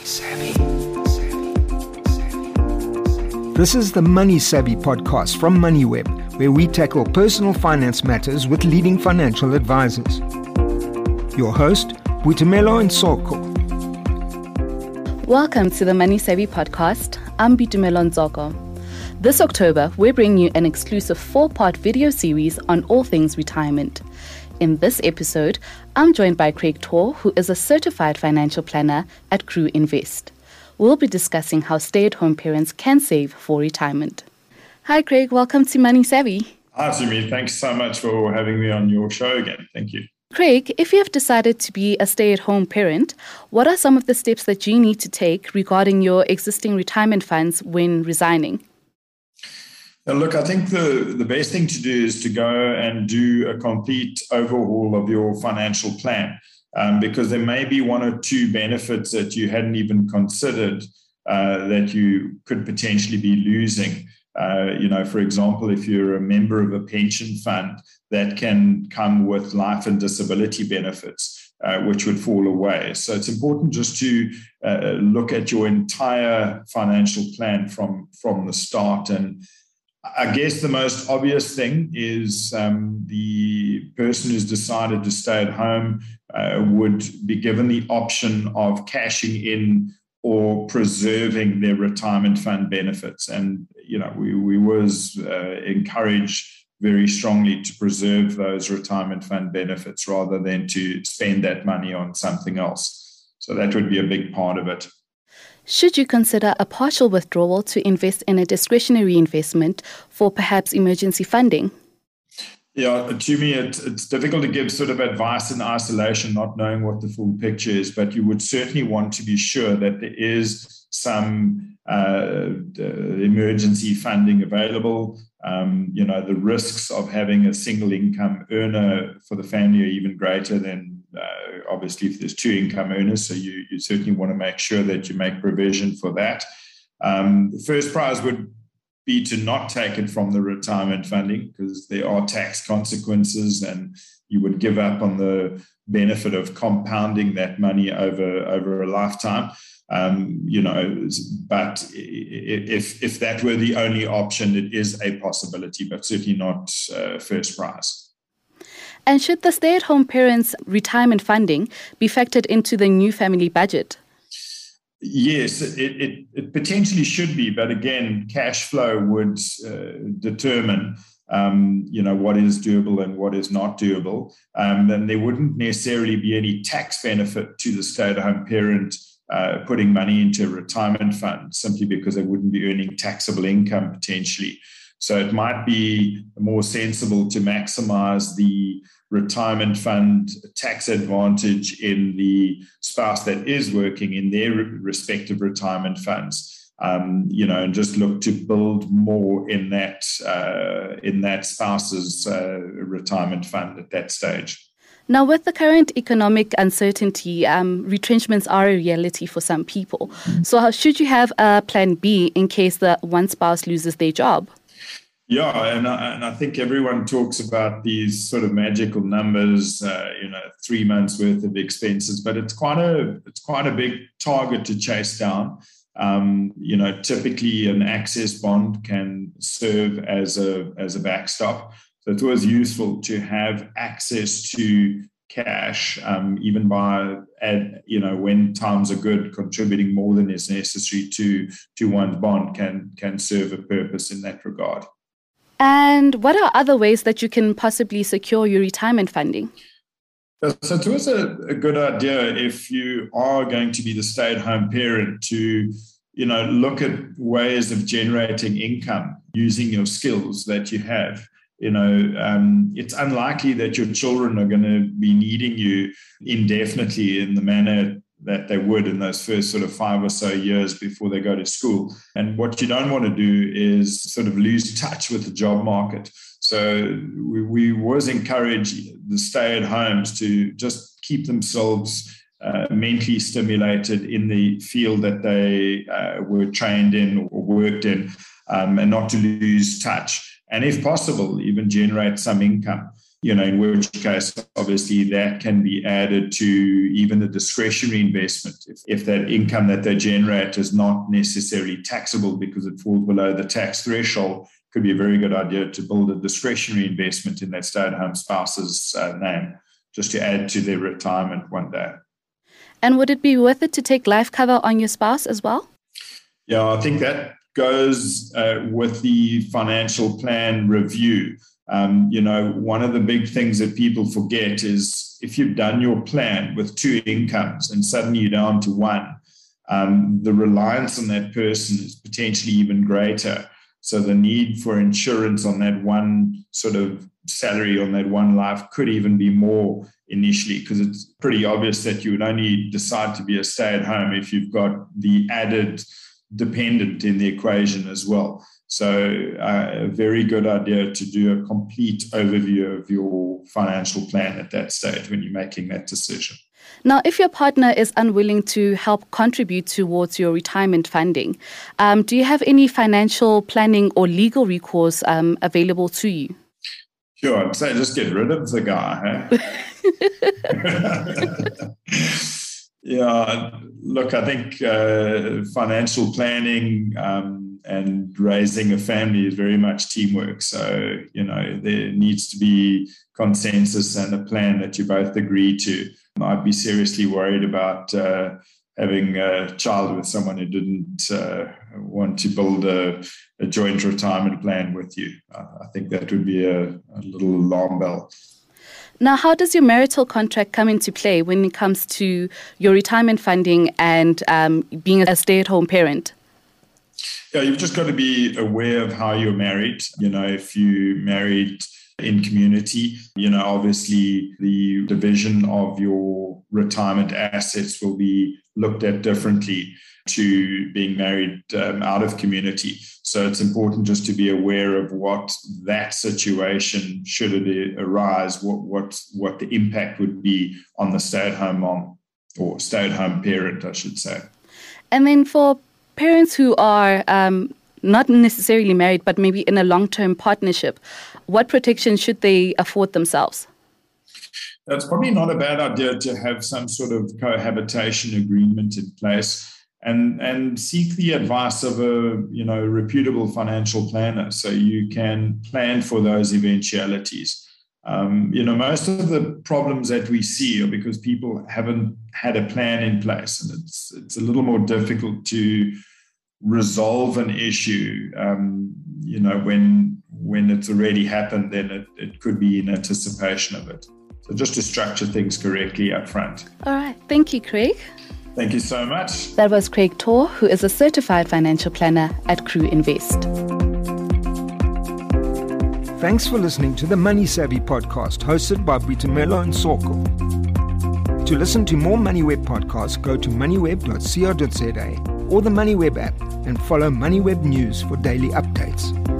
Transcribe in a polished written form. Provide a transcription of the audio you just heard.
Savvy. This is the Money Savvy podcast from MoneyWeb, where we tackle personal finance matters with leading financial advisors. Your host, Boitumelo Ntsoko. Welcome to the Money Savvy podcast. I'm Boitumelo Ntsoko. This October, we're bringing you an exclusive 4-part video series on all things retirement. In this episode, I'm joined by Craig Tor, who is a certified financial planner at Crew Invest. We'll be discussing how stay-at-home parents can save for retirement. Hi, Craig. Welcome to Money Savvy. Hi, Sumi. Thanks so much for having me on your show again. Thank you. Craig, if you have decided to be a stay-at-home parent, what are some of the steps that you need to take regarding your existing retirement funds when resigning? Now, look, I think the best thing to do is to go and do a complete overhaul of your financial plan, because there may be one or two benefits that you hadn't even considered that you could potentially be losing. For example, if you're a member of a pension fund, that can come with life and disability benefits, which would fall away. So it's important just to look at your entire financial plan from the start. And I guess the most obvious thing is the person who's decided to stay at home would be given the option of cashing in or preserving their retirement fund benefits. And, we always encourage very strongly to preserve those retirement fund benefits rather than to spend that money on something else. So that would be a big part of it. Should you consider a partial withdrawal to invest in a discretionary investment for perhaps emergency funding? Yeah, to me, it's difficult to give sort of advice in isolation, not knowing what the full picture is, but you would certainly want to be sure that there is some emergency funding available. The risks of having a single income earner for the family are even greater than obviously if there's two income earners. So you certainly want to make sure that you make provision for that. The first prize would be to not take it from the retirement funding, because there are tax consequences and you would give up on the benefit of compounding that money over a lifetime. But if that were the only option, it is a possibility, but certainly not first prize. And should the stay-at-home parents' retirement funding be factored into the new family budget? Yes, it potentially should be, but again, cash flow would determine what is doable and what is not doable. And there wouldn't necessarily be any tax benefit to the stay-at-home parent putting money into a retirement fund, simply because they wouldn't be earning taxable income potentially. So it might be more sensible to maximize the retirement fund tax advantage in the spouse that is working in their respective retirement funds, and just look to build more in that spouse's retirement fund at that stage. Now, with the current economic uncertainty, retrenchments are a reality for some people. So how should you have a plan B in case the one spouse loses their job? Yeah, and I think everyone talks about these sort of magical numbers, 3 months worth of expenses, but it's quite a big target to chase down. Typically an access bond can serve as a backstop. So it's always useful to have access to cash, even when times are good, contributing more than is necessary to one's bond can serve a purpose in that regard. And what are other ways that you can possibly secure your retirement funding? So it's always a good idea, if you are going to be the stay-at-home parent, to look at ways of generating income using your skills that you have. It's unlikely that your children are going to be needing you indefinitely in the manner that they would in those first sort of 5 or so years before they go to school. And what you don't want to do is sort of lose touch with the job market. So we always encourage the stay-at-homes to just keep themselves mentally stimulated in the field that they were trained in or worked in, and not to lose touch. And if possible, even generate some income. in which case, obviously, that can be added to even the discretionary investment. If that income that they generate is not necessarily taxable because it falls below the tax threshold, it could be a very good idea to build a discretionary investment in that stay-at-home spouse's name, just to add to their retirement one day. And would it be worth it to take life cover on your spouse as well? Yeah, I think that goes with the financial plan review. One of the big things that people forget is if you've done your plan with two incomes and suddenly you're down to one, the reliance on that person is potentially even greater. So the need for insurance on that one sort of salary on that one life could even be more initially, because it's pretty obvious that you would only decide to be a stay-at-home if you've got the added dependent in the equation as well. So a very good idea to do a complete overview of your financial plan at that stage when you're making that decision. Now, if your partner is unwilling to help contribute towards your retirement funding, do you have any financial planning or legal recourse available to you? Sure, I'd say just get rid of the guy. Yeah, look, I think financial planning and raising a family is very much teamwork. So, there needs to be consensus and a plan that you both agree to. I'd be seriously worried about having a child with someone who didn't want to build a joint retirement plan with you. I think that would be a little alarm bell. Now, how does your marital contract come into play when it comes to your retirement funding and being a stay-at-home parent? Yeah, you've just got to be aware of how you're married. If you married in community, obviously the division of your retirement assets will be looked at differently to being married out of community. So it's important just to be aware of what that situation, should it arise, what the impact would be on the stay-at-home mom or stay-at-home parent, I should say. And then for parents who are not necessarily married, but maybe in a long-term partnership, what protection should they afford themselves? It's probably not a bad idea to have some sort of cohabitation agreement in place and seek the advice of a reputable financial planner so you can plan for those eventualities. Most of the problems that we see are because people haven't had a plan in place, and it's a little more difficult to resolve an issue, when it's already happened, then it could be in anticipation of it. So just to structure things correctly up front. All right. Thank you, Craig. Thank you so much. That was Craig Torr, who is a certified financial planner at Crew Invest. Thanks for listening to the Money Savvy podcast hosted by Boitumelo Nsoko. To listen to more MoneyWeb podcasts, go to moneyweb.co.za or the MoneyWeb app and follow MoneyWeb News for daily updates.